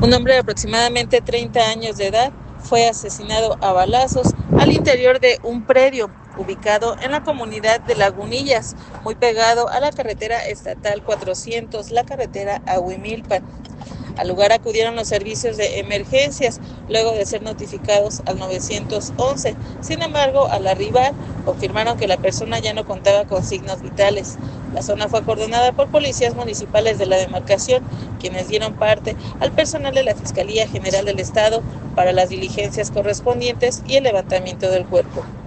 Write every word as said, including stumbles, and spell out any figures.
Un hombre de aproximadamente treinta años de edad fue asesinado a balazos al interior de un predio ubicado en la comunidad de Lagunillas, muy pegado a la carretera estatal cuatrocientos, la carretera a Huimilpan. Al lugar acudieron los servicios de emergencias luego de ser notificados al nueve once. Sin embargo, al arribar, confirmaron que la persona ya no contaba con signos vitales. La zona fue acordonada por policías municipales de la demarcación, quienes dieron parte al personal de la Fiscalía General del Estado para las diligencias correspondientes y el levantamiento del cuerpo.